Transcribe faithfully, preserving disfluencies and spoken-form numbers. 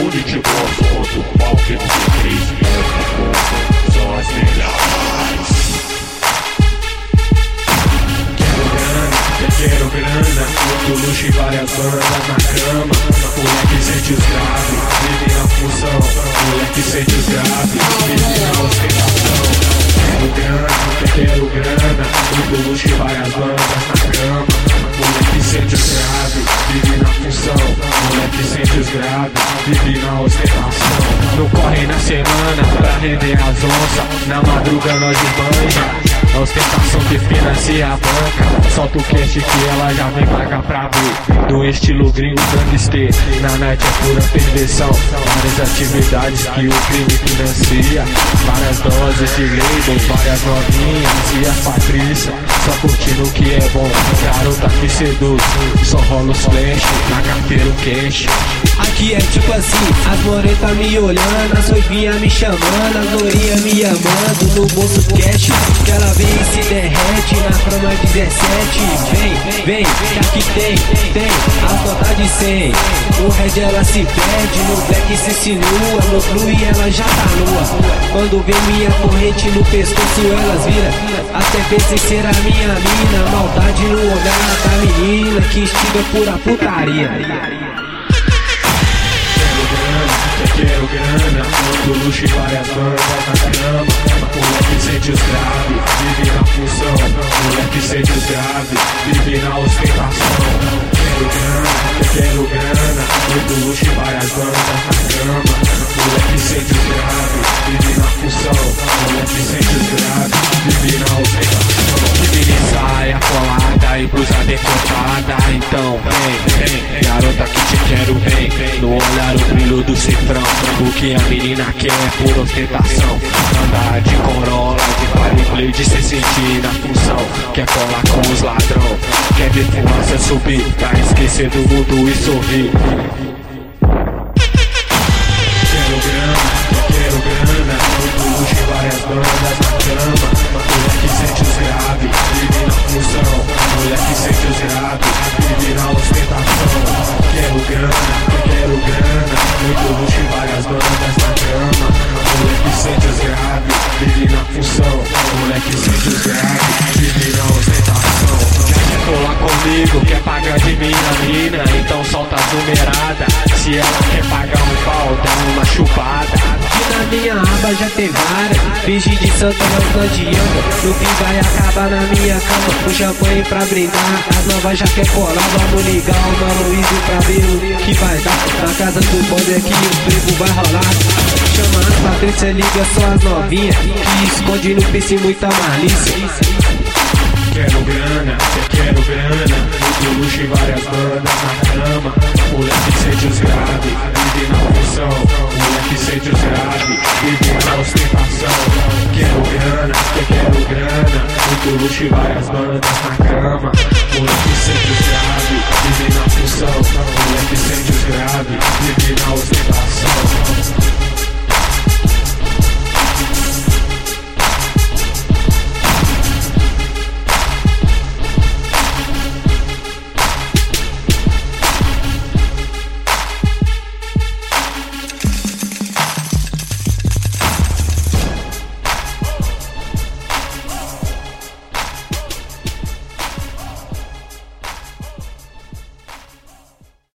onde te gosto, quanto pau que você fez. São as melhores. Quero grana, muito luxo e várias bandas na cama. Moleque sente os graves, vive na função. Moleque sente os graves, vive na ostentação. Quero grana, quero grana, muito luxo e várias bandas na cama. Moleque sente os graves, vive na função. Moleque sente os graves, vive na ostentação. Não corre na semana pra render as onças. Na madruga nós esbanja. A ostentação que financia a banca. Solta o cash que ela já vem pagar pra ver. Do estilo gringo gangster, na night é pura perversão. Várias atividades que o crime financia. Várias doses de labels, várias novinhas e a Patrícia só curtindo o que é bom. Garota que seduz, só rola os flash, na carteira o cash. Aqui é tipo assim, as moretas me olhando, as roipinhas me chamando, as lourinhas me amando, no bolso cash, que ela vem e se derrete na croma dezessete. Vem, vem, que aqui tem, tem as notas de cem. No red ela se perde, no black se sinua, no blue ela já tá nua. Quando vem minha corrente no pescoço elas viram, até pensei ser a minha mina. Maldade no olhar da menina que instiga pura putaria. Quero grana, muito luxo e várias bandas na cama. Moleque sente os graves, vive na função. Moleque sente os graves, vive na ostentação. Quero grana, quero grana, muito luxo e várias bandas na cama. Moleque sente os graves, vive na função. Moleque sente os graves, vive na ostentação. Vive de saia colada e blusa decotada. Então vem, vem, garota que te quero, vem. No olhar o brilho do cifrão. O que a menina quer é por ostentação. Andar de Corolla, de Fireblade, de se sentir na função. Quer colar com os ladrão, quer ver fumaça subir, pra esquecer do mundo e sorrir. Quero grana, quero grana, muito luxo e várias bandas na cama. Moleque sente os graves, vive na função. Moleque sente os graves, vive na ostentação. Quero grana, quero grana, muito luxo e várias bandas na cama. Moleque sente os graves, vive na função. Moleque sente os graves, vive na ostentação. Quer colar comigo, quer pagar de minha mina, então solta as numeradas. Se ela quer pagar um pau, dá uma chupada. Que na minha aba já tem várias, finge de santa mas não adianta. No fim vai acabar na minha cama, o champanhe pra brindar. As novas já quer colar, vamos ligar uma Luísa pra ver o que vai dar. Na casa do bonde é que o frevo vai rolar. Chama as Patrícia, liga só as novinhas, que esconde no P C muita malícia. Quero grana, quero grana, muito luxo e várias bandas na cama. Moleque sente os graves, vive na função. Moleque sente os graves, vive na ostentação. Quero grana, quero grana, muito luxo e várias bandas na cama. Moleque sente os graves, vive na